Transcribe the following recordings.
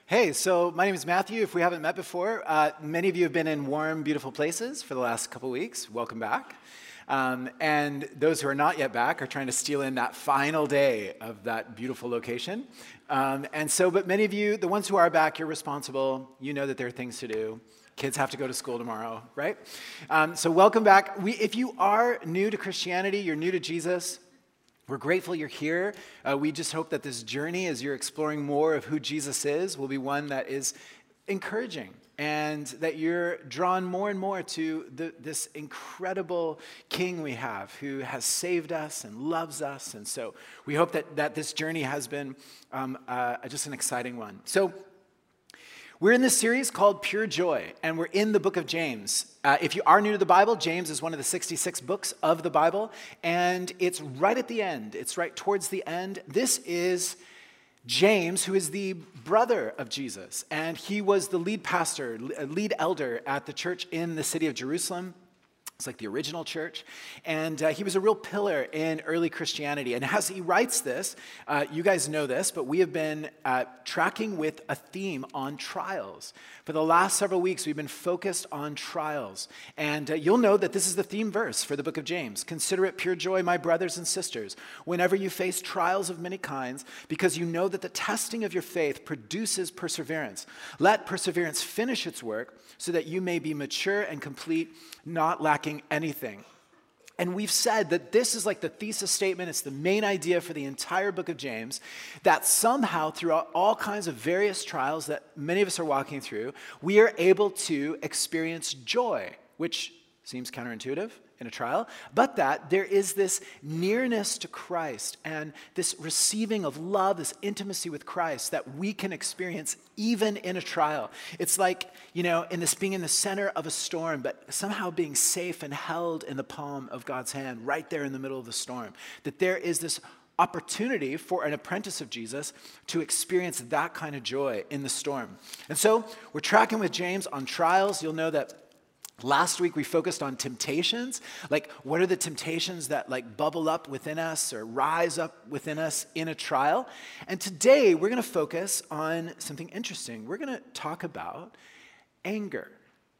Hey, so my name is Matthew. If we haven't met before, many of you have been in warm, beautiful places for the last couple weeks. Welcome back. And those who are not yet back are trying to steal in that final day of that beautiful location. But many of you, the ones who are back, you're responsible. You know that there are things to do. Kids have to go to school tomorrow, right? So welcome back. If you are new to Christianity, you're new to Jesus, we're grateful you're here. We just hope that this journey, as you're exploring more of who Jesus is, will be one that is encouraging and that you're drawn more and more to this incredible King we have who has saved us and loves us. And so we hope that this journey has been just an exciting one. So we're in this series called Pure Joy, and we're in the book of James. If you are new to the Bible, James is one of the 66 books of the Bible, and it's right at the end. It's right towards the end. This is James, who is the brother of Jesus, and he was the lead pastor, lead elder at the church in the city of Jerusalem. It's like the original church, and he was a real pillar in early Christianity. And as he writes this, you guys know this, but we have been tracking with a theme on trials. For the last several weeks, we've been focused on trials. And you'll know that this is the theme verse for the book of James. Consider it pure joy, my brothers and sisters, whenever you face trials of many kinds, because you know that the testing of your faith produces perseverance. Let perseverance finish its work so that you may be mature and complete, not lacking anything. And we've said that this is like the thesis statement, it's the main idea for the entire book of James, that somehow throughout all kinds of various trials that many of us are walking through, we are able to experience joy, which seems counterintuitive in a trial, but that there is this nearness to Christ and this receiving of love, this intimacy with Christ that we can experience even in a trial. It's like, in this being in the center of a storm, but somehow being safe and held in the palm of God's hand right there in the middle of the storm. That there is this opportunity for an apprentice of Jesus to experience that kind of joy in the storm. And so we're tracking with James on trials. You'll know that last week we focused on temptations, like what are the temptations that bubble up within us or rise up within us in a trial. And today we're going to focus on something interesting. We're going to talk about anger.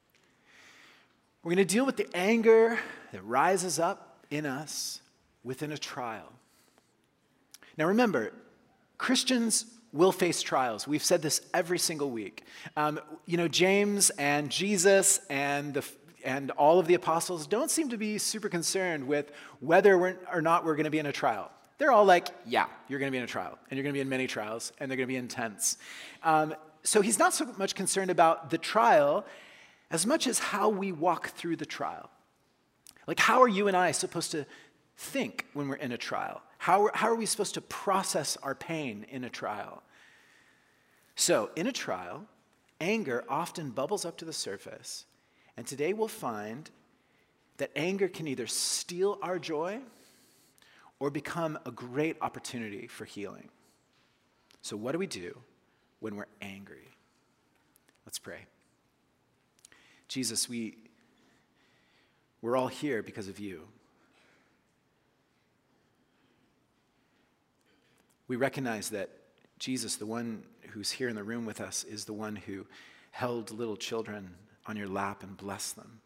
We're going to deal with the anger that rises up in us within a trial. Now remember, Christians will face trials. We've said this every single week. James and Jesus and all of the apostles don't seem to be super concerned with whether or not we're going to be in a trial. They're all like, yeah, you're going to be in a trial, and you're going to be in many trials, and they're going to be intense. So he's not so much concerned about the trial as much as how we walk through the trial. Like, how are you and I supposed to think when we're in a trial? How are we supposed to process our pain in a trial? So, in a trial, anger often bubbles up to the surface, and today we'll find that anger can either steal our joy or become a great opportunity for healing. So, what do we do when we're angry? Let's pray. Jesus, we're all here because of you. We recognize that Jesus, the one who's here in the room with us, is the one who held little children on your lap and blessed them.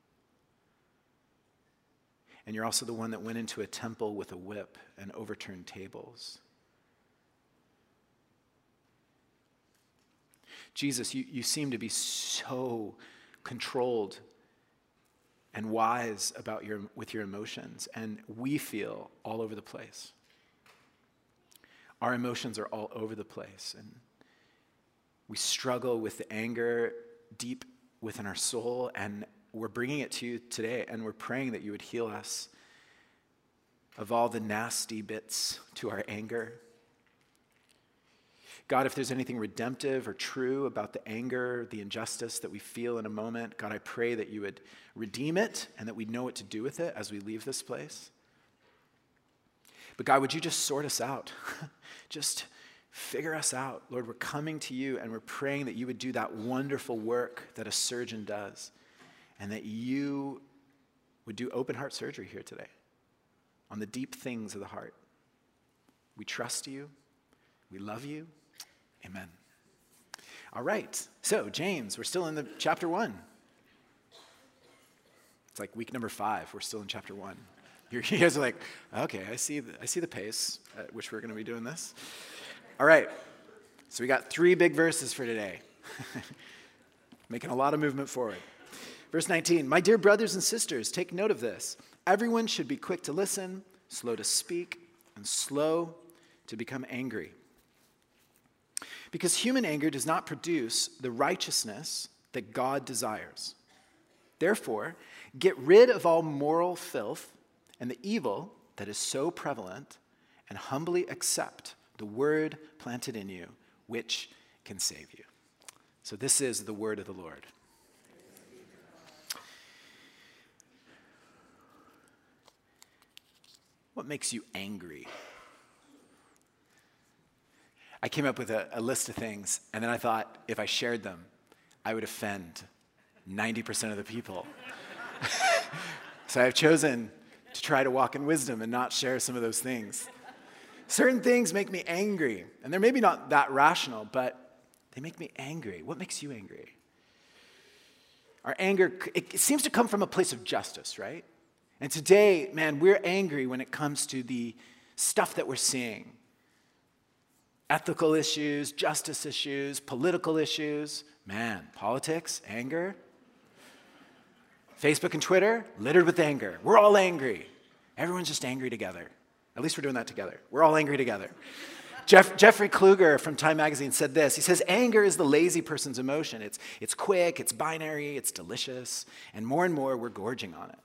And you're also the one that went into a temple with a whip and overturned tables. Jesus, you seem to be so controlled and wise with your emotions, and we feel all over the place. Our emotions are all over the place, and we struggle with the anger deep within our soul, and we're bringing it to you today, and we're praying that you would heal us of all the nasty bits to our anger. God, if there's anything redemptive or true about the anger, the injustice that we feel in a moment, God, I pray that you would redeem it and that we'd know what to do with it as we leave this place. But God, would you just sort us out? Just figure us out. Lord, we're coming to you and we're praying that you would do that wonderful work that a surgeon does and that you would do open heart surgery here today on the deep things of the heart. We trust you. We love you. Amen. All right, so James, we're still in the chapter 1. It's like week number 5. We're still in chapter 1. You guys are like, okay, I see the pace at which we're going to be doing this. All right, so we got 3 big verses for today. Making a lot of movement forward. Verse 19, my dear brothers and sisters, take note of this. Everyone should be quick to listen, slow to speak, and slow to become angry. Because human anger does not produce the righteousness that God desires. Therefore, get rid of all moral filth and the evil that is so prevalent, and humbly accept the word planted in you, which can save you. So this is the word of the Lord. What makes you angry? I came up with a list of things, and then I thought if I shared them, I would offend 90% of the people. So I've chosen to try to walk in wisdom and not share some of those things. Certain things make me angry, and they're maybe not that rational, but they make me angry. What makes you angry? Our anger, it seems to come from a place of justice, right? And today, man, we're angry when it comes to the stuff that we're seeing. Ethical issues, justice issues, political issues. Man, politics, anger. Facebook and Twitter, littered with anger. We're all angry. Everyone's just angry together. At least we're doing that together. We're all angry together. Jeffrey Kluger from Time Magazine said this. He says, anger is the lazy person's emotion. It's quick, it's binary, it's delicious, and more we're gorging on it.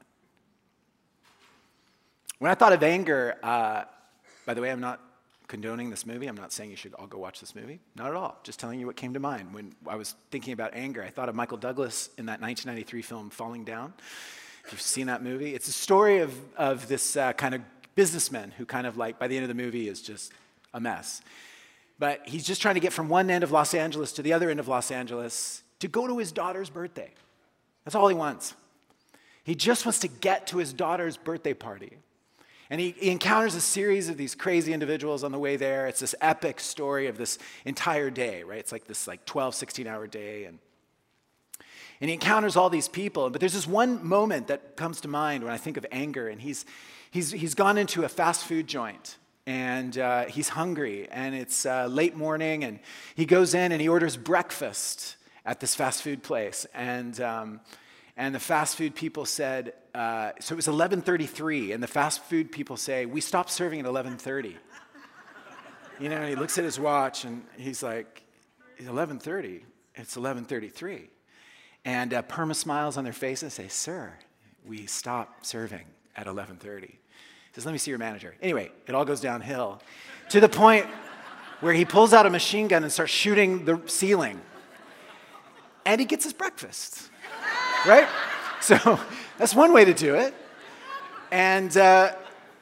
When I thought of anger, by the way, I'm not condoning this movie. I'm not saying you should all go watch this movie. Not at all. Just telling you what came to mind. When I was thinking about anger, I thought of Michael Douglas in that 1993 film, Falling Down. If you've seen that movie, it's a story of this kind of businessman who kind of like, by the end of the movie, is just a mess. But he's just trying to get from one end of Los Angeles to the other end of Los Angeles to go to his daughter's birthday. That's all he wants. He just wants to get to his daughter's birthday party. And he encounters a series of these crazy individuals on the way there. It's this epic story of this entire day, right? It's like this 12, 16-hour day. And he encounters all these people. But there's this one moment that comes to mind when I think of anger. And he's gone into a fast food joint. And he's hungry. And it's late morning. And he goes in and he orders breakfast at this fast food place. And the fast food people said, so it was 11:33, and the fast food people say, we stopped serving at 11:30. You know, and he looks at his watch, and he's like, 11:30? It's 11:33. And perma smiles on their faces and say, sir, we stopped serving at 11:30. He says, let me see your manager. Anyway, it all goes downhill to the point where he pulls out a machine gun and starts shooting the ceiling. And he gets his breakfast. Right? So that's one way to do it. And I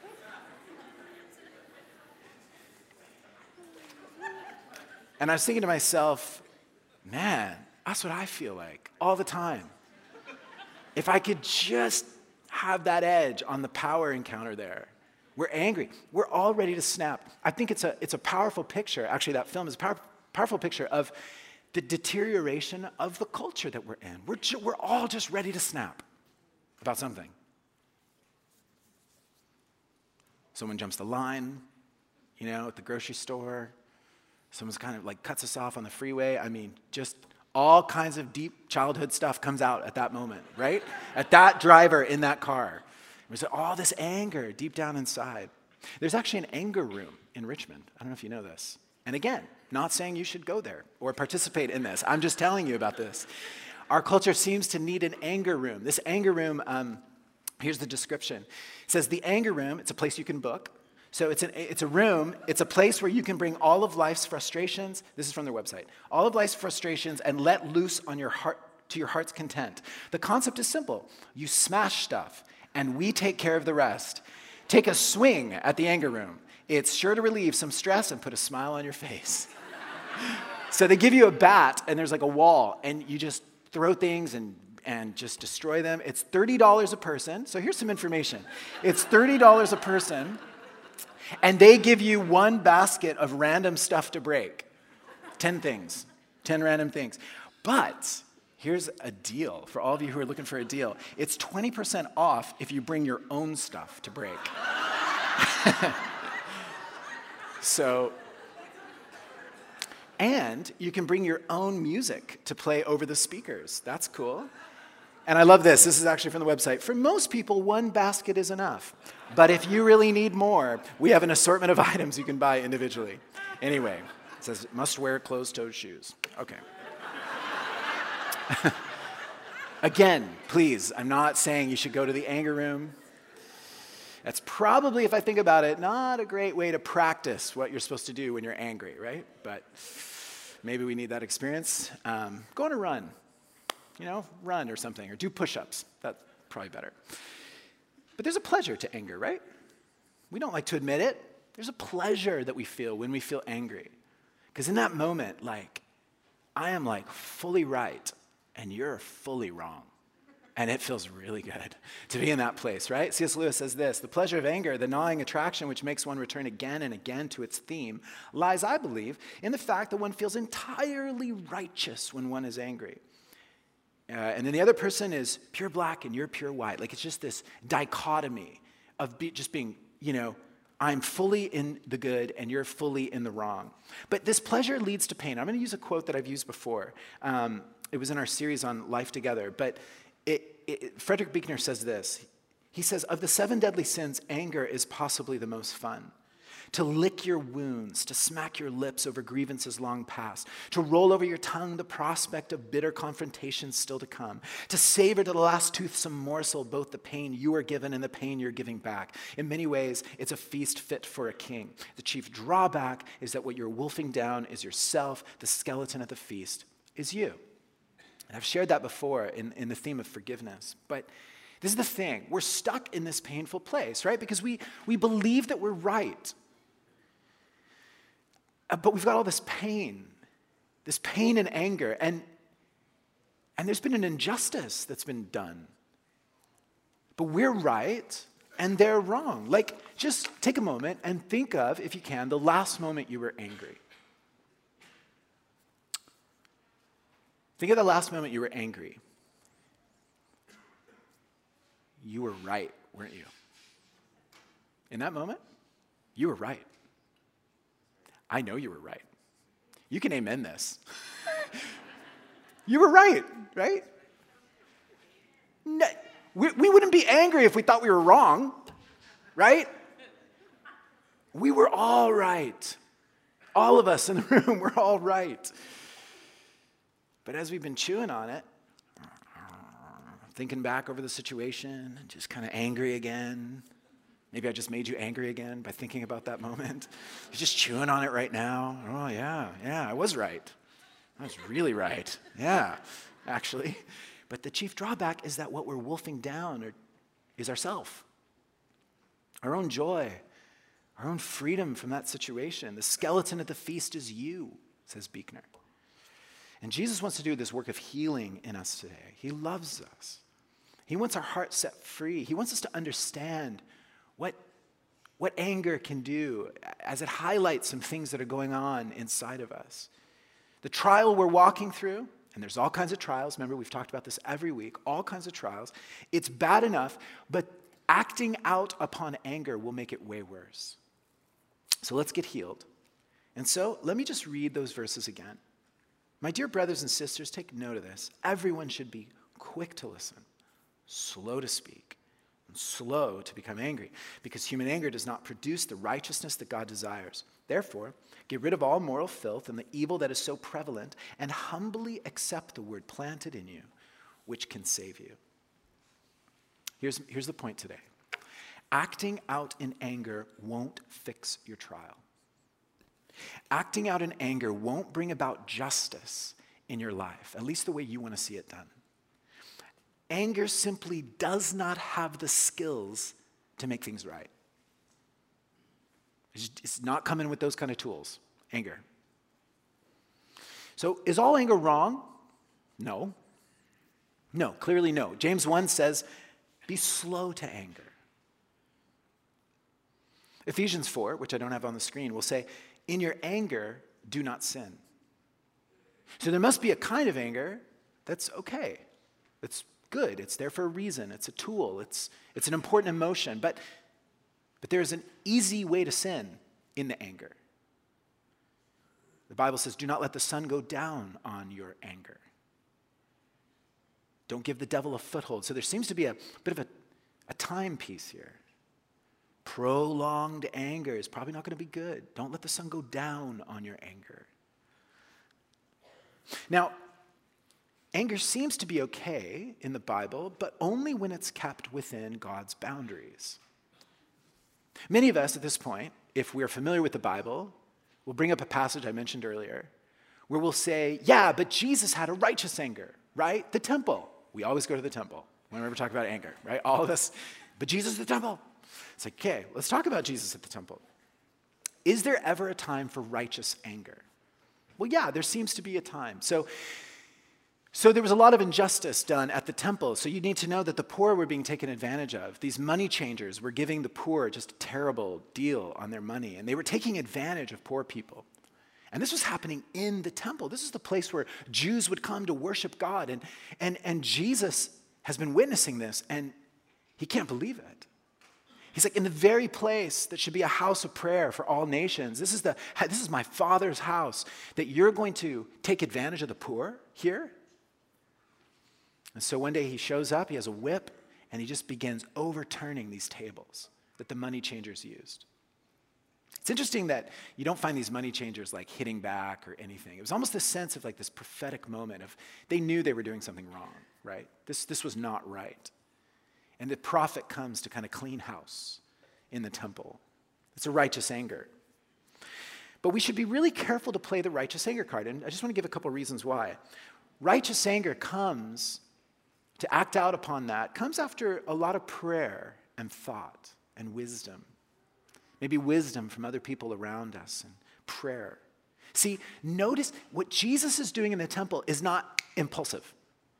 was thinking to myself, man, that's what I feel like all the time. If I could just have that edge on the power encounter there. We're angry. We're all ready to snap. I think it's a powerful picture. Actually, that film is a powerful picture of the deterioration of the culture that we're in. We're all just ready to snap about something. Someone jumps the line, at the grocery store. Someone's kind of like cuts us off on the freeway. I mean, just all kinds of deep childhood stuff comes out at that moment, right? At that driver in that car. There's all this anger deep down inside. There's actually an anger room in Richmond. I don't know if you know this. And again, not saying you should go there or participate in this. I'm just telling you about this. Our culture seems to need an anger room. This anger room, here's the description. It says the anger room, it's a place you can book. So it's a room, it's a place where you can bring all of life's frustrations, this is from their website, all of life's frustrations and let loose on your heart to your heart's content. The concept is simple. You smash stuff and we take care of the rest. Take a swing at the anger room. It's sure to relieve some stress and put a smile on your face. So they give you a bat, and there's like a wall, and you just throw things and just destroy them. It's $30 a person. So here's some information. It's $30 a person, and they give you one basket of random stuff to break. 10 things. 10 random things. But here's a deal for all of you who are looking for a deal. It's 20% off if you bring your own stuff to break. And you can bring your own music to play over the speakers. That's cool. And I love this. This is actually from the website. For most people, one basket is enough. But if you really need more, we have an assortment of items you can buy individually. Anyway, it says must wear closed-toed shoes. Okay. Again, please, I'm not saying you should go to the anger room. That's probably, if I think about it, not a great way to practice what you're supposed to do when you're angry, right? But maybe we need that experience. Go on a run. Run or something, or do push-ups. That's probably better. But there's a pleasure to anger, right? We don't like to admit it. There's a pleasure that we feel when we feel angry. Because in that moment, I am fully right, and you're fully wrong. And it feels really good to be in that place, right? C.S. Lewis says this: the pleasure of anger, the gnawing attraction which makes one return again and again to its theme, lies, I believe, in the fact that one feels entirely righteous when one is angry. And then the other person is pure black and you're pure white. It's just this dichotomy of just being, I'm fully in the good and you're fully in the wrong. But this pleasure leads to pain. I'm going to use a quote that I've used before. It was in our series on Life Together. But Frederick Buechner says this. He says, of the 7 deadly sins, anger is possibly the most fun. To lick your wounds, to smack your lips over grievances long past, to roll over your tongue the prospect of bitter confrontations still to come, to savor to the last toothsome morsel both the pain you are given and the pain you're giving back. In many ways, it's a feast fit for a king. The chief drawback is that what you're wolfing down is yourself. The skeleton at the feast is you. And I've shared that before in the theme of forgiveness. But this is the thing. We're stuck in this painful place, right? Because we believe that we're right. But we've got all this pain and anger, and there's been an injustice that's been done. But we're right, and they're wrong. Just take a moment and think of, if you can, the last moment you were angry. Think of the last moment you were angry. You were right, weren't you? In that moment, you were right. I know you were right. You can amen this. You were right? No, we wouldn't be angry if we thought we were wrong, right? We were all right. All of us in the room were all right. But as we've been chewing on it, thinking back over the situation, just kind of angry again. Maybe I just made you angry again by thinking about that moment. You're just chewing on it right now. Oh, yeah, I was right. I was really right. Yeah, actually. But the chief drawback is that what we're wolfing down is ourself, our own joy, our own freedom from that situation. The skeleton at the feast is you, says Buechner. And Jesus wants to do this work of healing in us today. He loves us. He wants our hearts set free. He wants us to understand what anger can do as it highlights some things that are going on inside of us. The trial we're walking through, and there's all kinds of trials. Remember, we've talked about this every week, all kinds of trials. It's bad enough, but acting out upon anger will make it way worse. So let's get healed. And so let me just read those verses again. My dear brothers and sisters, take note of this. Everyone should be quick to listen, slow to speak, and slow to become angry, because human anger does not produce the righteousness that God desires. Therefore, get rid of all moral filth and the evil that is so prevalent, and humbly accept the word planted in you, which can save you. Here's the point today. Acting out in anger won't fix your trial. Acting out in anger won't bring about justice in your life, at least the way you want to see it done. Anger simply does not have the skills to make things right. It's not coming with those kind of tools, anger. So is all anger wrong? No. No, clearly no. James 1 says, be slow to anger. Ephesians 4, which I don't have on the screen, will say, in your anger, do not sin. So there must be a kind of anger that's okay. It's good. It's there for a reason. It's a tool. It's an important emotion. But there's an easy way to sin in the anger. The Bible says, do not let the sun go down on your anger. Don't give the devil a foothold. So there seems to be a bit of a timepiece here. Prolonged anger is probably not going to be good. Don't let the sun go down on your anger. Now, anger seems to be okay in the Bible, but only when it's kept within God's boundaries. Many of us at this point, if we're familiar with the Bible, will bring up a passage I mentioned earlier, where we'll say, yeah, but Jesus had a righteous anger, right? The temple. We always go to the temple whenever we talk about anger, right? All of us, but Jesus at the temple. It's like, okay, let's talk about Jesus at the temple. Is there ever a time for righteous anger? Well, yeah, there seems to be a time. So there was a lot of injustice done at the temple. So you need to know that the poor were being taken advantage of. These money changers were giving the poor just a terrible deal on their money. And they were taking advantage of poor people. And this was happening in the temple. This is the place where Jews would come to worship God. And Jesus has been witnessing this, and he can't believe it. He's like, in the very place that should be a house of prayer for all nations, this is my Father's house, that you're going to take advantage of the poor here? And so one day he shows up, he has a whip, and he just begins overturning these tables that the money changers used. It's interesting that you don't find these money changers like hitting back or anything. It was almost this sense of like this prophetic moment of they knew they were doing something wrong, right? This was not right. And the prophet comes to kind of clean house in the temple. It's a righteous anger. But we should be really careful to play the righteous anger card. And I just want to give a couple reasons why. Righteous anger comes to act out upon that, comes after a lot of prayer and thought and wisdom. Maybe wisdom from other people around us and prayer. See, notice what Jesus is doing in the temple is not impulsive,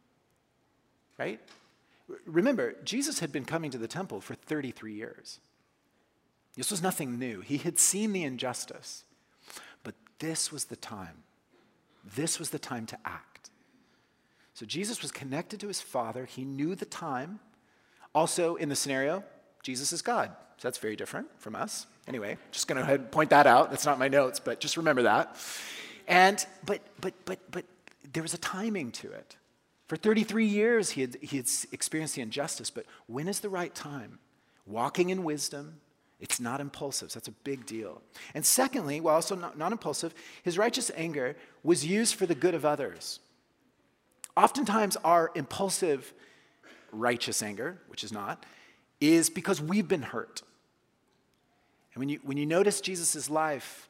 right? Remember, Jesus had been coming to the temple for 33 years. This was nothing new. He had seen the injustice. But this was the time. This was the time to act. So Jesus was connected to his Father. He knew the time. Also, in the scenario, Jesus is God. So that's very different from us. Anyway, just going to point that out. That's not my notes, but just remember that. And but there was a timing to it. For 33 years, he had experienced the injustice, but when is the right time? Walking in wisdom, it's not impulsive, so that's a big deal. And secondly, while also not impulsive, his righteous anger was used for the good of others. Oftentimes, our impulsive righteous anger, which is not, is because we've been hurt. And when you notice Jesus' life,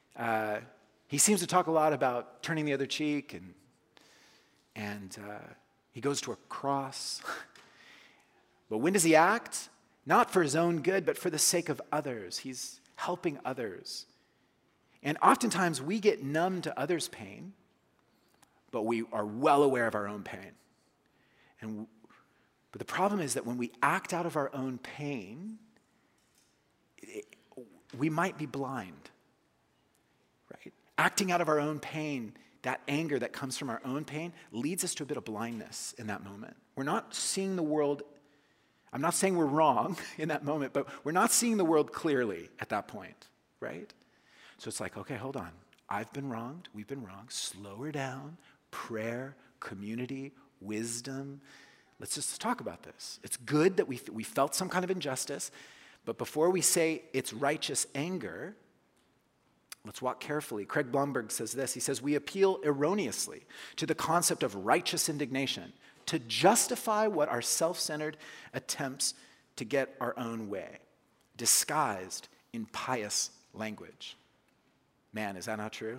he seems to talk a lot about turning the other cheek, and he goes to a cross. But when does he act? Not for his own good, but for the sake of others. He's helping others. And oftentimes we get numb to others' pain, but we are well aware of our own pain. But the problem is that when we act out of our own pain, we might be blind, right? Acting out of our own pain, that anger that comes from our own pain leads us to a bit of blindness in that moment. We're not seeing the world. I'm not saying we're wrong in that moment, but we're not seeing the world clearly at that point, right? So it's like, okay, hold on. I've been wronged. We've been wronged. Slow her down. Prayer, community, wisdom. Let's just talk about this. It's good that we felt some kind of injustice, but before we say it's righteous anger, let's walk carefully. Craig Blomberg says this. He says, we appeal erroneously to the concept of righteous indignation to justify what our self-centered attempts to get our own way, disguised in pious language. Man, is that not true?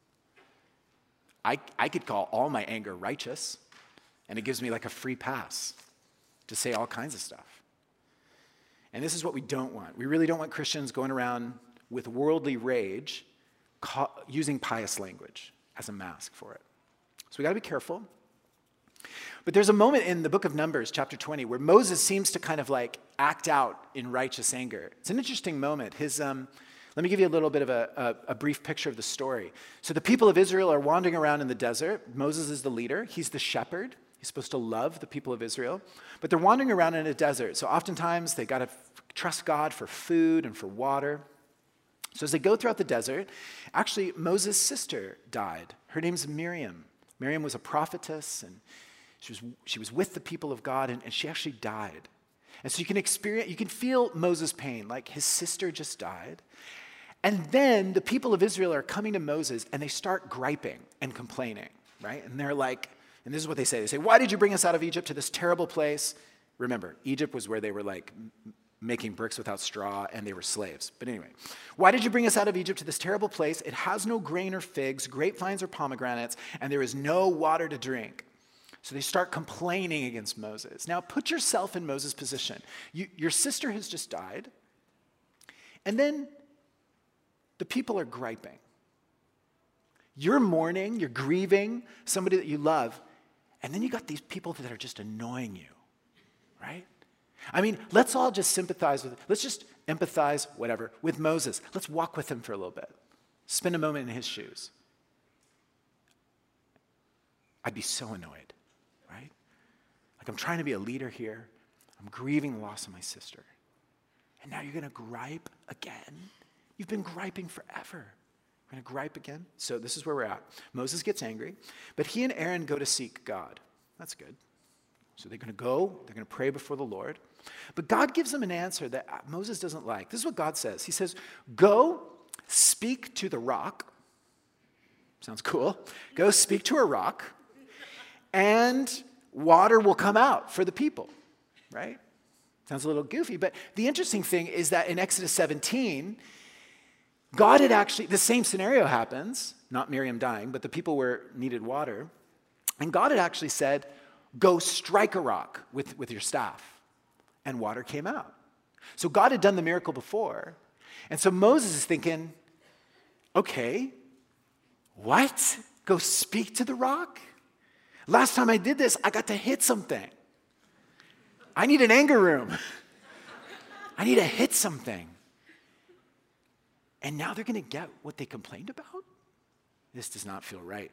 I could call all my anger righteous, and it gives me like a free pass to say all kinds of stuff. And this is what we don't want. We really don't want Christians going around with worldly rage using pious language as a mask for it. So we got to be careful. But there's a moment in the book of Numbers, chapter 20, where Moses seems to kind of like act out in righteous anger. It's an interesting moment. Let me give you a little bit of a brief picture of the story. So the people of Israel are wandering around in the desert. Moses is the leader. He's the shepherd. He's supposed to love the people of Israel. But they're wandering around in a desert. So oftentimes they got to trust God for food and for water. So as they go throughout the desert, actually Moses' sister died. Her name's Miriam. Miriam was a prophetess, and she was with the people of God, and she actually died. And so you can feel Moses' pain, like his sister just died. And then the people of Israel are coming to Moses, and they start griping and complaining, right? And they're like, and this is what they say, why did you bring us out of Egypt to this terrible place? Remember, Egypt was where they were like making bricks without straw, and they were slaves. But anyway, why did you bring us out of Egypt to this terrible place? It has no grain or figs, grapevines or pomegranates, and there is no water to drink. So they start complaining against Moses. Now put yourself in Moses' position. Your sister has just died, and then the people are griping. You're mourning, you're grieving somebody that you love, and then you got these people that are just annoying you, right? I mean, let's all just let's just empathize, whatever, with Moses. Let's walk with him for a little bit. Spend a moment in his shoes. I'd be so annoyed, right? Like, I'm trying to be a leader here. I'm grieving the loss of my sister. And now you're going to gripe again? You've been griping forever. We're going to gripe again? So this is where we're at. Moses gets angry, but he and Aaron go to seek God. That's good. So they're going to pray before the Lord. But God gives them an answer that Moses doesn't like. This is what God says. He says, go speak to the rock. Sounds cool. Go speak to a rock, and water will come out for the people, right? Sounds a little goofy, but the interesting thing is that in Exodus 17, God had actually, the same scenario happens, not Miriam dying, but the people needed water, and God had actually said, go strike a rock with your staff, and water came out. So God had done the miracle before, and so Moses is thinking, okay, what? Go speak to the rock? Last time I did this, I got to hit something. I need an anger room. I need to hit something. And now they're going to get what they complained about? This does not feel right.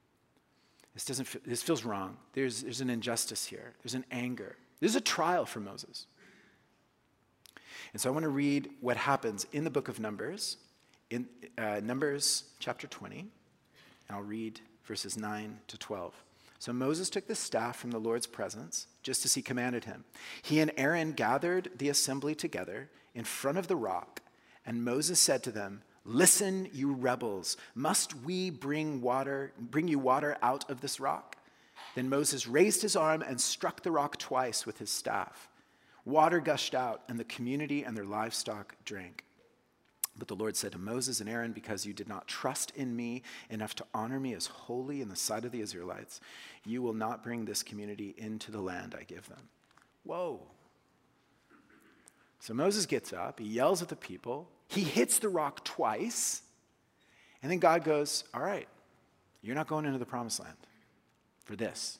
This feels wrong. There's an injustice here. There's an anger. There's a trial for Moses. And so I want to read what happens in the book of Numbers, in Numbers chapter 20, and I'll read verses 9 to 12. So Moses took the staff from the Lord's presence, just as he commanded him. He and Aaron gathered the assembly together in front of the rock, and Moses said to them, listen, you rebels, must we bring you water out of this rock? Then Moses raised his arm and struck the rock twice with his staff. Water gushed out, and the community and their livestock drank. But the Lord said to Moses and Aaron, because you did not trust in me enough to honor me as holy in the sight of the Israelites, you will not bring this community into the land I give them. Whoa. So Moses gets up, he yells at the people, he hits the rock twice, and then God goes, all right, you're not going into the promised land for this.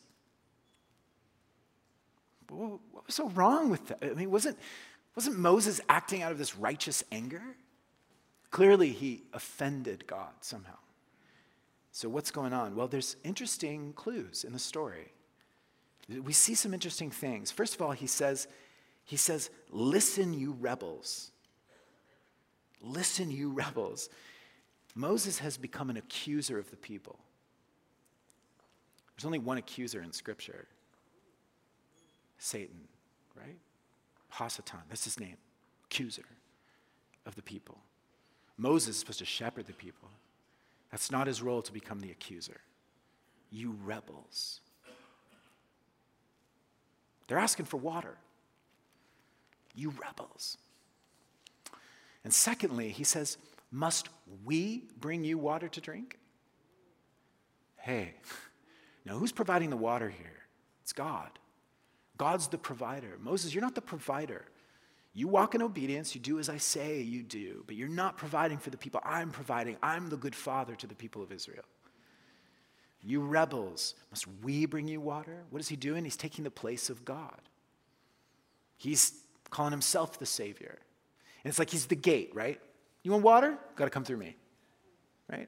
But what was so wrong with that? I mean, wasn't Moses acting out of this righteous anger? Clearly, he offended God somehow. So what's going on? Well, there's interesting clues in the story. We see some interesting things. First of all, he says, listen, you rebels. Listen, you rebels. Moses has become an accuser of the people. There's only one accuser in Scripture. Satan, right? Hasatan, that's his name. Accuser of the people. Moses is supposed to shepherd the people. That's not his role to become the accuser. You rebels. They're asking for water. You rebels. And secondly, he says, must we bring you water to drink? Hey, now who's providing the water here? It's God. God's the provider. Moses, you're not the provider. You walk in obedience, you do as I say you do, but you're not providing for the people I'm providing. I'm the good father to the people of Israel. You rebels, must we bring you water? What is he doing? He's taking the place of God. He's calling himself the Savior. And it's like he's the gate, right? You want water? Got to come through me, right?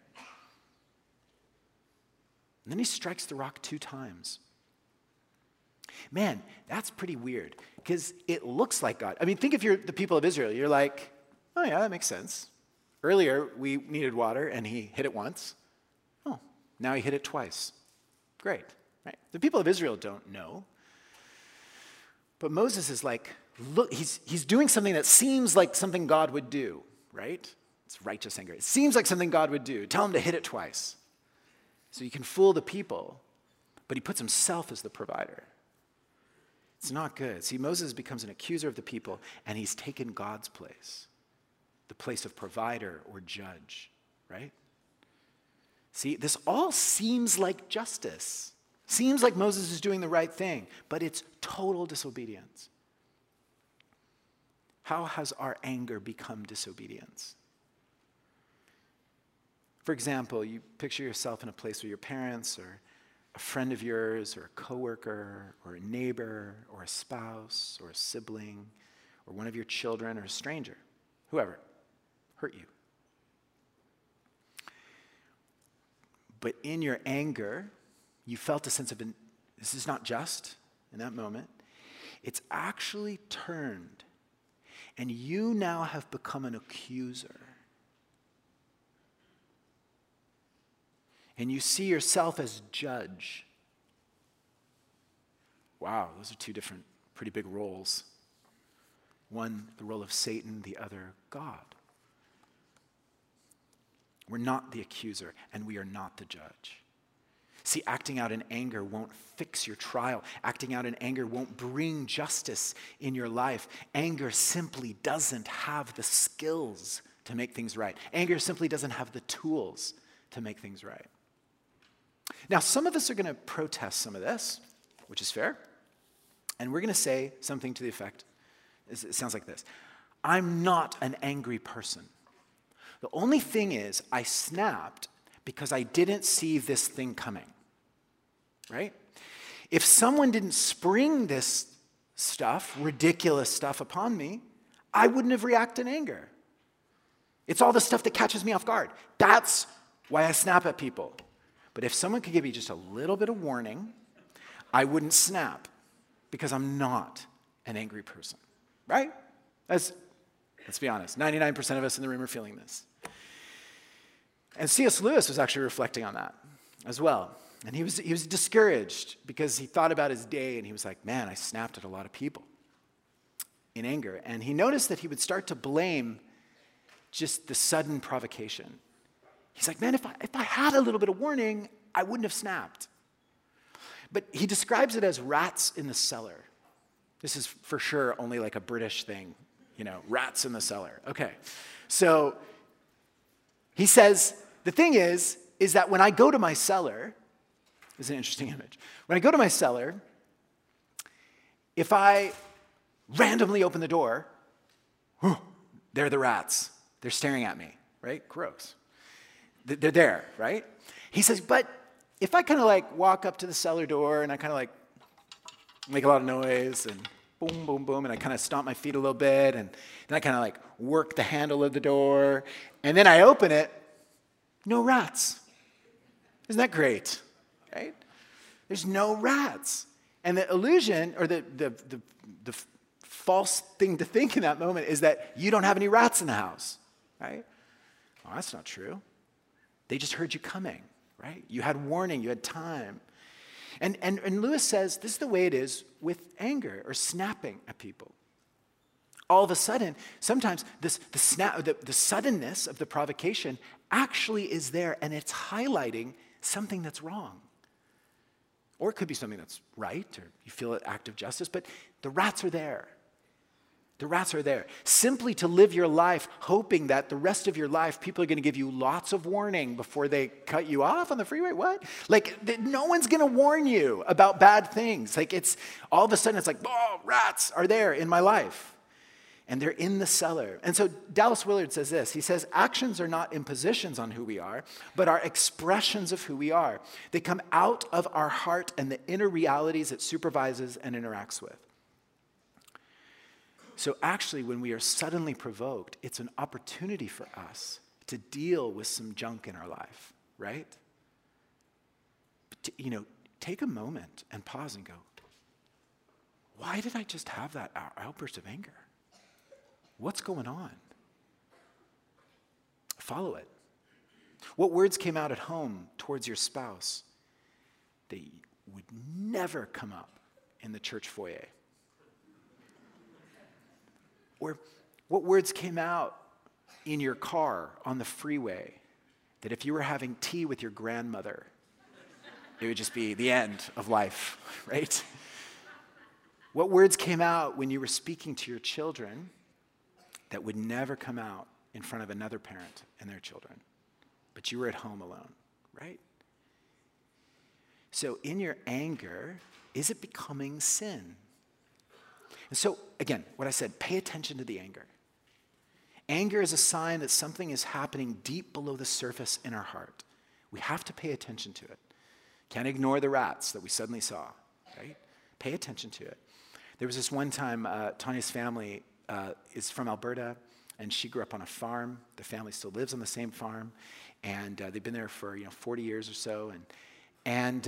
And then he strikes the rock 2 times. Man, that's pretty weird because it looks like God. I mean, think if you're the people of Israel. You're like, oh yeah, that makes sense. Earlier, we needed water and he hit it once. Oh, now he hit it twice. Great, right? The people of Israel don't know. But Moses is like, look, he's doing something that seems like something God would do, right? It's righteous anger. It seems like something God would do. Tell him to hit it twice. So you can fool the people, but he puts himself as the provider. It's not good. See, Moses becomes an accuser of the people, and he's taken God's place, the place of provider or judge, right? See, this all seems like justice. Seems like Moses is doing the right thing, but it's total disobedience. How has our anger become disobedience? For example, you picture yourself in a place where your parents or a friend of yours or a coworker or a neighbor or a spouse or a sibling or one of your children or a stranger, whoever, hurt you. But in your anger, you felt a sense of, this is not just in that moment. It's actually turned, and you now have become an accuser. And you see yourself as judge. Wow, those are 2 different, pretty big roles. One, the role of Satan, the other, God. We're not the accuser, and we are not the judge. See, acting out in anger won't fix your trial. Acting out in anger won't bring justice in your life. Anger simply doesn't have the skills to make things right. Anger simply doesn't have the tools to make things right. Now, some of us are going to protest some of this, which is fair, and we're going to say something to the effect, it sounds like this: I'm not an angry person. The only thing is, I snapped because I didn't see this thing coming, right? If someone didn't spring this stuff, ridiculous stuff upon me, I wouldn't have reacted in anger. It's all the stuff that catches me off guard. That's why I snap at people. But if someone could give me just a little bit of warning, I wouldn't snap because I'm not an angry person, right? Let's be honest. 99% of us in the room are feeling this. And C.S. Lewis was actually reflecting on that as well. And he was discouraged because he thought about his day and he was like, man, I snapped at a lot of people in anger. And he noticed that he would start to blame just the sudden provocation. He's like, man, if I had a little bit of warning, I wouldn't have snapped. But he describes it as rats in the cellar. This is for sure only like a British thing, rats in the cellar. Okay, so he says, the thing is that when I go to my cellar, this is an interesting image. When I go to my cellar, if I randomly open the door, there are the rats. They're staring at me, right? Gross. They're there, right? He says, but if I kind of like walk up to the cellar door and I kind of like make a lot of noise and boom, boom, boom, and I kind of stomp my feet a little bit and then I kind of like work the handle of the door and then I open it, no rats. Isn't that great, right? There's no rats. And the illusion or the false thing to think in that moment is that you don't have any rats in the house, right? Oh, that's not true. They just heard you coming, right? You had warning, you had time. And Lewis says this is the way it is with anger or snapping at people. All of a sudden, sometimes the suddenness of the provocation actually is there and it's highlighting something that's wrong. Or it could be something that's right or you feel an act of justice, but the rats are there. The rats are there. Simply to live your life hoping that the rest of your life people are going to give you lots of warning before they cut you off on the freeway. What? Like, no one's going to warn you about bad things. Like, it's all of a sudden it's like, oh, rats are there in my life. And they're in the cellar. And so Dallas Willard says this. He says, actions are not impositions on who we are, but are expressions of who we are. They come out of our heart and the inner realities it supervises and interacts with. So actually, when we are suddenly provoked, it's an opportunity for us to deal with some junk in our life, right? Take a moment and pause and go, why did I just have that outburst of anger? What's going on? Follow it. What words came out at home towards your spouse that would never come up in the church foyer? Or what words came out in your car on the freeway that if you were having tea with your grandmother, it would just be the end of life, right? What words came out when you were speaking to your children that would never come out in front of another parent and their children, but you were at home alone, right? So in your anger, is it becoming sin? And so, again, what I said, pay attention to the anger. Anger is a sign that something is happening deep below the surface in our heart. We have to pay attention to it. Can't ignore the rats that we suddenly saw, right? Pay attention to it. There was this one time, Tanya's family is from Alberta, and she grew up on a farm. The family still lives on the same farm, and they've been there for 40 years or so, and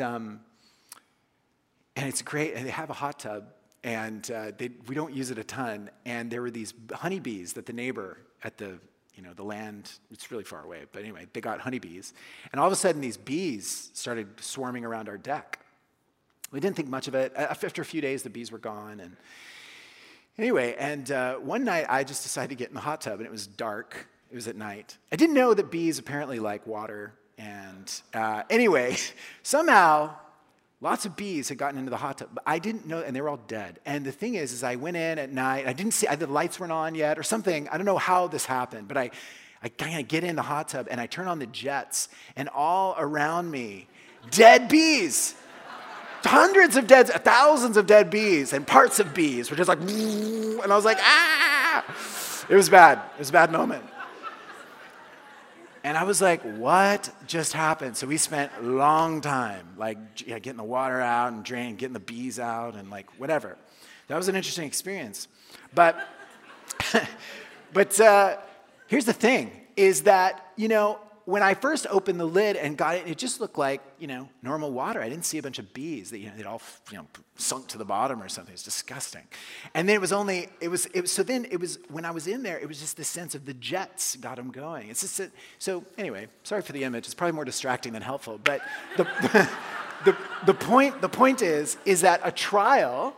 it's great. And they have a hot tub, and we don't use it a ton. And there were these honeybees that the neighbor at the land, it's really far away, but anyway, they got honeybees. And all of a sudden, these bees started swarming around our deck. We didn't think much of it. After a few days, the bees were gone. And anyway, one night, I just decided to get in the hot tub, and it was dark. It was at night. I didn't know that bees apparently like water. And anyway, somehow, lots of bees had gotten into the hot tub. But I didn't know, and they were all dead. And the thing is I went in at night. I didn't see, the lights weren't on yet or something. I don't know how this happened, but I kind of get in the hot tub, and I turn on the jets, and all around me, dead bees. Thousands of dead bees and parts of bees were just like, and I was like, ah! It was bad. It was a bad moment. And I was like, what just happened? So we spent a long time, getting the water out and getting the bees out and whatever. That was an interesting experience. But here's the thing, is that, when I first opened the lid and got it, it just looked like, normal water. I didn't see a bunch of bees that, they'd all, sunk to the bottom or something. It's disgusting. And then when I was in there, it was just this sense of the jets got them going. It's just, so anyway, sorry for the image. It's probably more distracting than helpful. But the point is that a trial,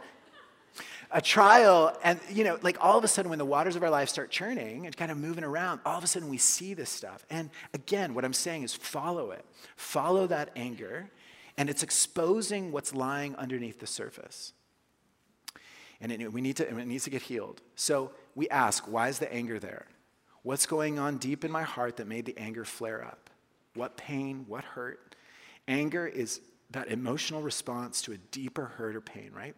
and, all of a sudden when the waters of our life start churning and kind of moving around, all of a sudden we see this stuff. And again, what I'm saying is follow it. Follow that anger, and it's exposing what's lying underneath the surface. And it needs to get healed. So we ask, why is the anger there? What's going on deep in my heart that made the anger flare up? What pain, what hurt? Anger is that emotional response to a deeper hurt or pain, right?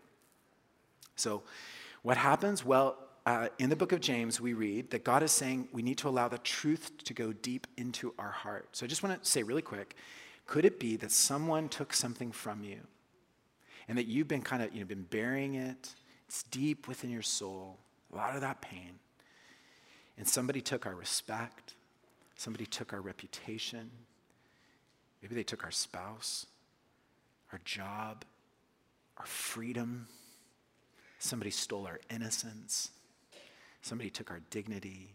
So what happens? Well, in the book of James, we read that God is saying we need to allow the truth to go deep into our heart. So I just want to say really quick, could it be that someone took something from you and that you've been been burying it? It's deep within your soul, a lot of that pain. And somebody took our respect. Somebody took our reputation. Maybe they took our spouse, our job, our freedom. Somebody stole our innocence. Somebody took our dignity.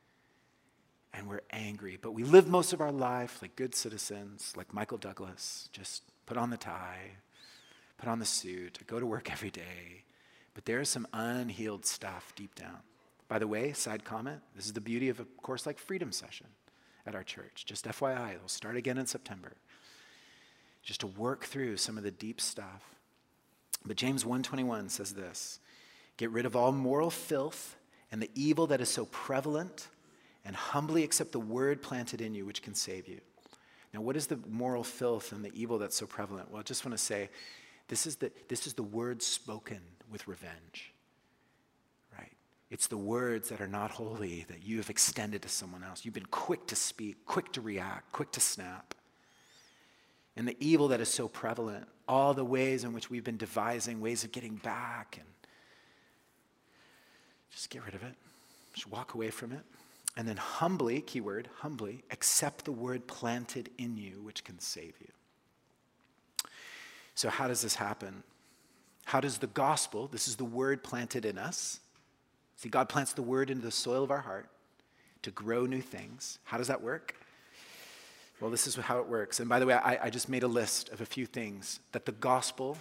And we're angry. But we live most of our life like good citizens, like Michael Douglas. Just put on the tie, put on the suit, go to work every day. But there's some unhealed stuff deep down. By the way, side comment, this is the beauty of a course like Freedom Session at our church. Just FYI, it'll start again in September. Just to work through some of the deep stuff. But James 1:21 says this, get rid of all moral filth and the evil that is so prevalent, and humbly accept the word planted in you which can save you. Now, what is the moral filth and the evil that's so prevalent? Well, I just want to say, this is the word spoken with revenge, right? It's the words that are not holy that you have extended to someone else. You've been quick to speak, quick to react, quick to snap. And the evil that is so prevalent, all the ways in which we've been devising ways of getting back. And Just get rid of it. Just walk away from it. And then humbly, keyword, humbly, accept the word planted in you, which can save you. So how does this happen? How does the gospel, this is the word planted in us. See, God plants the word into the soil of our heart to grow new things. How does that work? Well, this is how it works. And by the way, I just made a list of a few things that the gospel,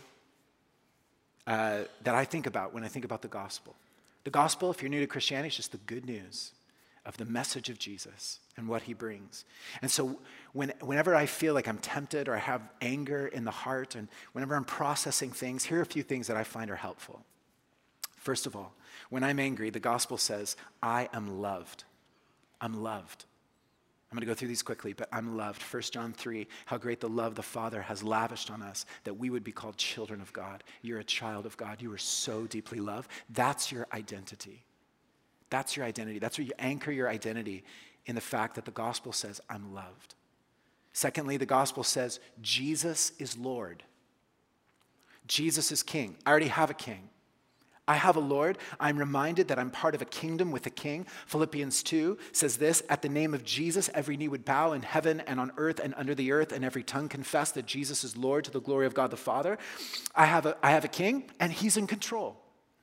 that I think about when I think about the gospel. The gospel, if you're new to Christianity, is just the good news of the message of Jesus and what he brings. And so whenever I feel like I'm tempted or I have anger in the heart, and whenever I'm processing things, here are a few things that I find are helpful. First of all, when I'm angry, the gospel says, I am loved. I'm loved. I'm going to go through these quickly, but I'm loved. 1 John 3, how great the love the Father has lavished on us, that we would be called children of God. You're a child of God. You are so deeply loved. That's your identity. That's your identity. That's where you anchor your identity, in the fact that the gospel says, I'm loved. Secondly, the gospel says, Jesus is Lord. Jesus is King. I already have a king. I have a Lord. I'm reminded that I'm part of a kingdom with a king. Philippians 2 says this, at the name of Jesus, every knee would bow in heaven and on earth and under the earth, and every tongue confess that Jesus is Lord to the glory of God the Father. I have a king, and he's in control.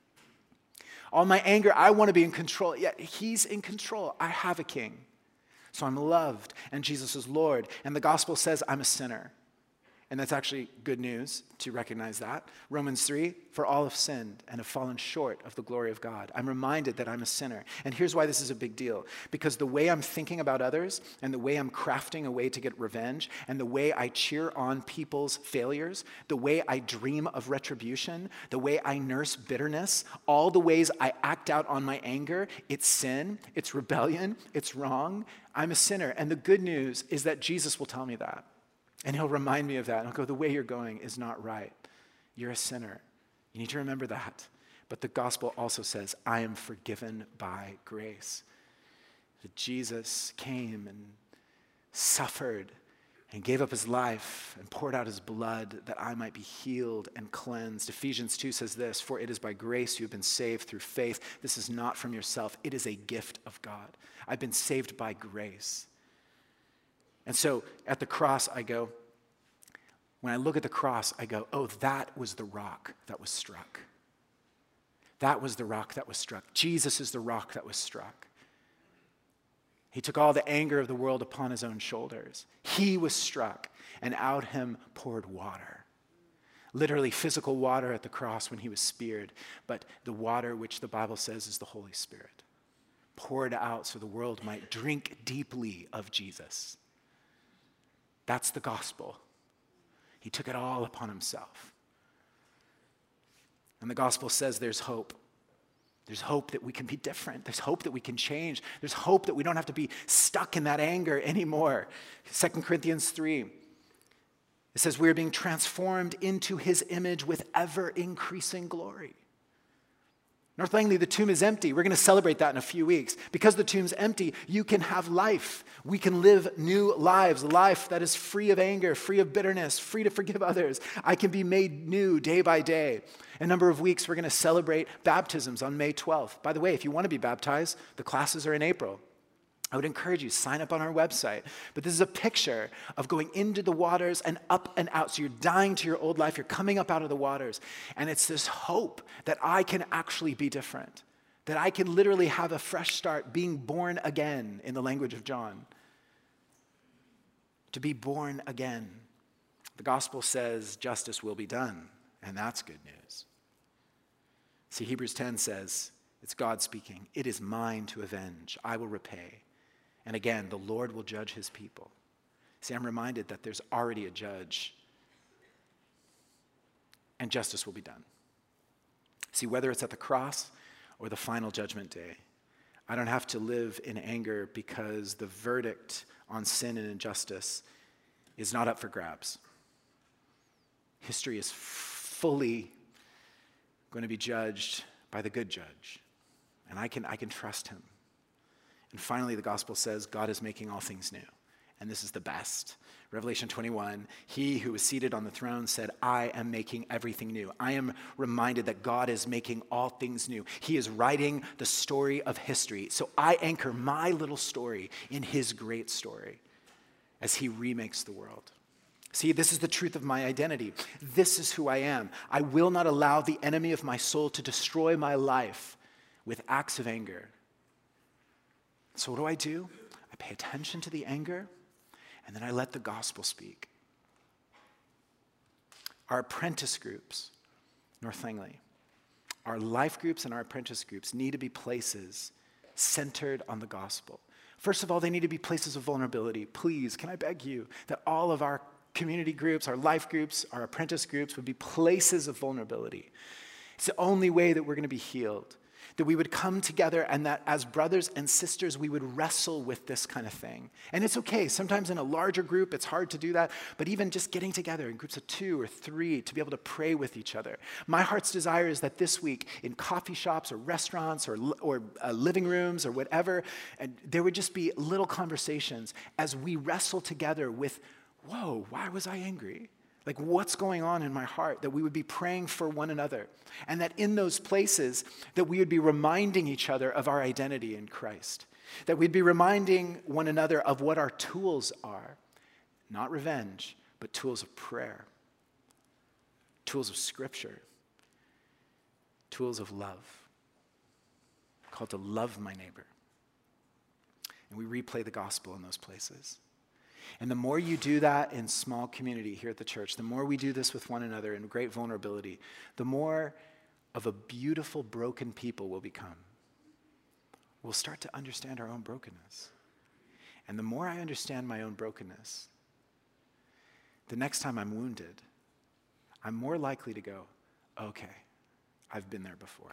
All my anger, I want to be in control. Yet he's in control. I have a king. So I'm loved, and Jesus is Lord. And the gospel says I'm a sinner. And that's actually good news to recognize that. Romans 3, for all have sinned and have fallen short of the glory of God. I'm reminded that I'm a sinner. And here's why this is a big deal. Because the way I'm thinking about others, and the way I'm crafting a way to get revenge, and the way I cheer on people's failures, the way I dream of retribution, the way I nurse bitterness, all the ways I act out on my anger, it's sin, it's rebellion, it's wrong. I'm a sinner. And the good news is that Jesus will tell me that. And he'll remind me of that. And I'll go, the way you're going is not right. You're a sinner. You need to remember that. But the gospel also says, I am forgiven by grace. That Jesus came and suffered and gave up his life and poured out his blood that I might be healed and cleansed. Ephesians 2 says this, for it is by grace you have been saved through faith. This is not from yourself. It is a gift of God. I've been saved by grace. And so at the cross, I go, when I look at the cross, I go, oh, that was the rock that was struck. That was the rock that was struck. Jesus is the rock that was struck. He took all the anger of the world upon his own shoulders. He was struck, and out him poured water. Literally physical water at the cross when he was speared, but the water which the Bible says is the Holy Spirit, poured out so the world might drink deeply of Jesus. That's the gospel. He took it all upon himself. And the gospel says there's hope. There's hope that we can be different. There's hope that we can change. There's hope that we don't have to be stuck in that anger anymore. 2 Corinthians 3, it says we are being transformed into his image with ever-increasing glory. North Langley, the tomb is empty. We're going to celebrate that in a few weeks. Because the tomb's empty, you can have life. We can live new lives, life that is free of anger, free of bitterness, free to forgive others. I can be made new day by day. In a number of weeks, we're going to celebrate baptisms on May 12th. By the way, if you want to be baptized, the classes are in April. I would encourage you, sign up on our website. But this is a picture of going into the waters and up and out. So you're dying to your old life. You're coming up out of the waters. And it's this hope that I can actually be different, that I can literally have a fresh start, being born again, in the language of John. To be born again. The gospel says justice will be done, and that's good news. See, Hebrews 10 says, it's God speaking. It is mine to avenge. I will repay. And again, the Lord will judge his people. See, I'm reminded that there's already a judge, and justice will be done. See, whether it's at the cross or the final judgment day, I don't have to live in anger because the verdict on sin and injustice is not up for grabs. History is fully going to be judged by the good judge, and I can trust him. And finally, the gospel says God is making all things new. And this is the best. Revelation 21, he who was seated on the throne said, I am making everything new. I am reminded that God is making all things new. He is writing the story of history. So I anchor my little story in his great story as he remakes the world. See, this is the truth of my identity. This is who I am. I will not allow the enemy of my soul to destroy my life with acts of anger. So what do? I pay attention to the anger, and then I let the gospel speak. Our apprentice groups, North Langley, our life groups and our apprentice groups need to be places centered on the gospel. First of all, they need to be places of vulnerability. Please, can I beg you that all of our community groups, our life groups, our apprentice groups would be places of vulnerability. It's the only way that we're going to be healed. That we would come together and that as brothers and sisters, we would wrestle with this kind of thing. And it's okay. Sometimes in a larger group, it's hard to do that. But even just getting together in groups of 2 or 3 to be able to pray with each other. My heart's desire is that this week in coffee shops or restaurants or living rooms or whatever, and there would just be little conversations as we wrestle together with, whoa, why was I angry? Like, what's going on in my heart? That we would be praying for one another. And that in those places, that we would be reminding each other of our identity in Christ. That we'd be reminding one another of what our tools are. Not revenge, but tools of prayer. Tools of scripture. Tools of love. Called to love my neighbor. And we replay the gospel in those places. And the more you do that in small community here at the church, the more we do this with one another in great vulnerability, the more of a beautiful, broken people we'll become. We'll start to understand our own brokenness. And the more I understand my own brokenness, the next time I'm wounded, I'm more likely to go, okay, I've been there before.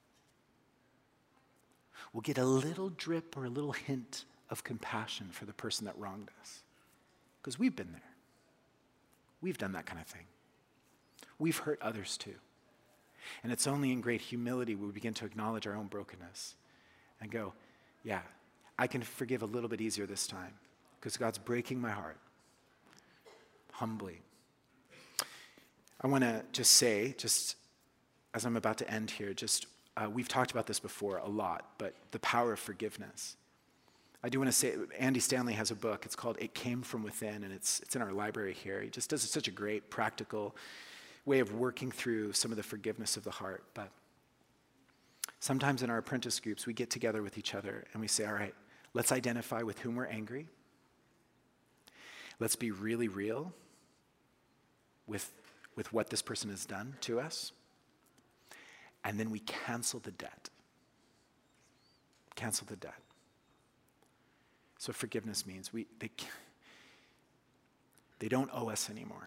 We'll get a little drip or a little hint of compassion for the person that wronged us. Because we've been there. We've done that kind of thing. We've hurt others too. And it's only in great humility we begin to acknowledge our own brokenness and go, yeah, I can forgive a little bit easier this time because God's breaking my heart. Humbly. I want to just say, just as I'm about to end here, we've talked about this before a lot, but the power of forgiveness. I do want to say, Andy Stanley has a book. It's called It Came From Within, and it's in our library here. He just does such a great practical way of working through some of the forgiveness of the heart. But sometimes in our apprentice groups, we get together with each other and we say, all right, let's identify with whom we're angry. Let's be really real with what this person has done to us. And then we cancel the debt. Cancel the debt. So forgiveness means they don't owe us anymore.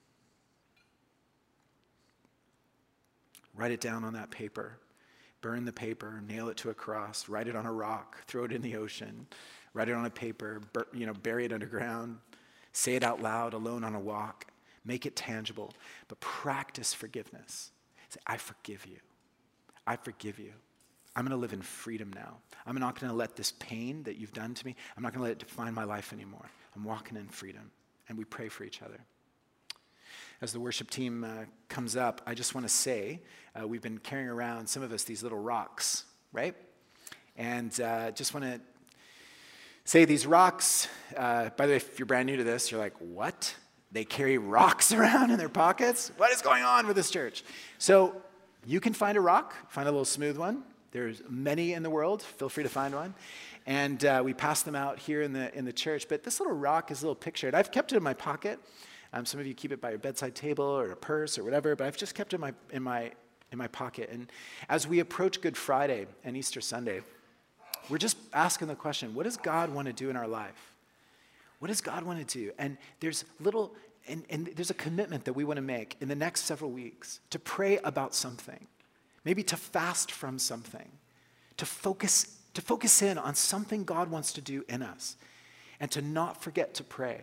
Write it down on that paper. Burn the paper, nail it to a cross, write it on a rock, throw it in the ocean, write it on a paper, bury it underground, say it out loud, alone on a walk. Make it tangible, but practice forgiveness. Say, I forgive you. I forgive you. I'm going to live in freedom now. I'm not going to let this pain that you've done to me, I'm not going to let it define my life anymore. I'm walking in freedom. And we pray for each other. As the worship team comes up, I just want to say, we've been carrying around, some of us, these little rocks, right? And just want to say these rocks, by the way, if you're brand new to this, you're like, what? They carry rocks around in their pockets? What is going on with this church? So you can find a rock, find a little smooth one. There's many in the world. Feel free to find one. And we pass them out here in the church. But this little rock is a little picture. And I've kept it in my pocket. Some of you keep it by your bedside table or a purse or whatever. But I've just kept it in my pocket. And as we approach Good Friday and Easter Sunday, we're just asking the question, what does God want to do in our life? What does God want to do? And there's there's a commitment that we want to make in the next several weeks to pray about something. Maybe to fast from something, to focus in on something God wants to do in us, and to not forget to pray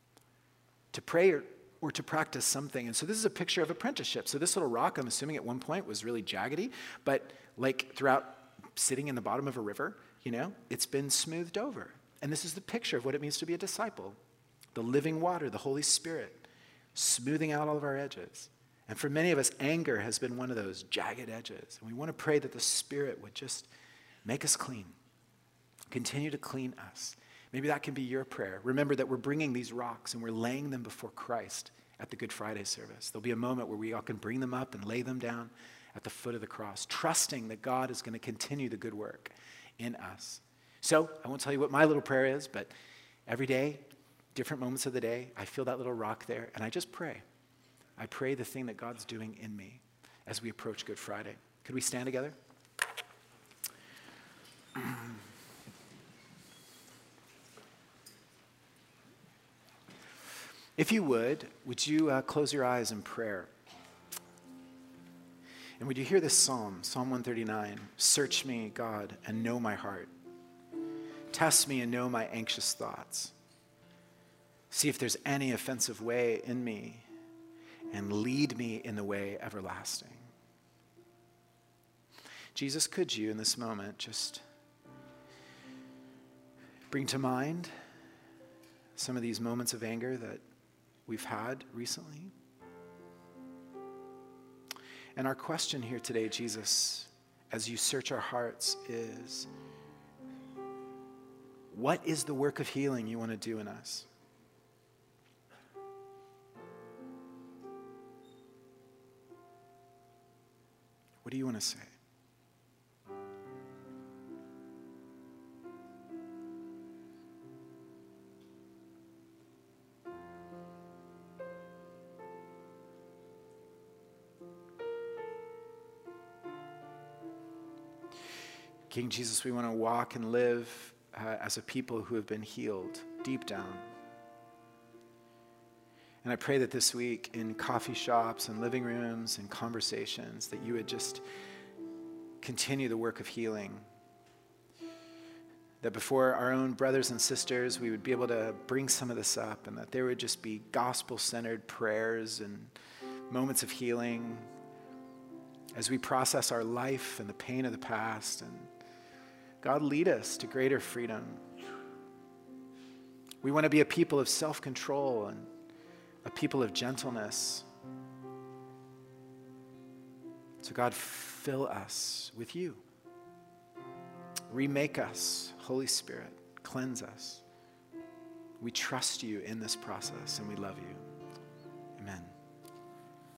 or to practice something. And so this is a picture of apprenticeship. So this little rock, I'm assuming at one point was really jaggedy, but like throughout sitting in the bottom of a river, it's been smoothed over. And this is the picture of what it means to be a disciple. The living water, the Holy Spirit, smoothing out all of our edges. And for many of us, anger has been one of those jagged edges. And we want to pray that the Spirit would just make us clean, continue to clean us. Maybe that can be your prayer. Remember that we're bringing these rocks and we're laying them before Christ at the Good Friday service. There'll be a moment where we all can bring them up and lay them down at the foot of the cross, trusting that God is going to continue the good work in us. So I won't tell you what my little prayer is, but every day, different moments of the day, I feel that little rock there, and I just pray. I pray the thing that God's doing in me as we approach Good Friday. Could we stand together? If you would you close your eyes in prayer? And would you hear this psalm, Psalm 139? Search me, God, and know my heart. Test me and know my anxious thoughts. See if there's any offensive way in me, and lead me in the way everlasting. Jesus, could you in this moment just bring to mind some of these moments of anger that we've had recently? And our question here today, Jesus, as you search our hearts is, what is the work of healing you want to do in us? What do you want to say? King Jesus, we want to walk and live as a people who have been healed deep down. And I pray that this week in coffee shops and living rooms and conversations that you would just continue the work of healing. That before our own brothers and sisters, we would be able to bring some of this up, and that there would just be gospel-centered prayers and moments of healing as we process our life and the pain of the past. And God, lead us to greater freedom. We want to be a people of self-control and a people of gentleness. So God, fill us with you. Remake us, Holy Spirit. Cleanse us. We trust you in this process, and we love you.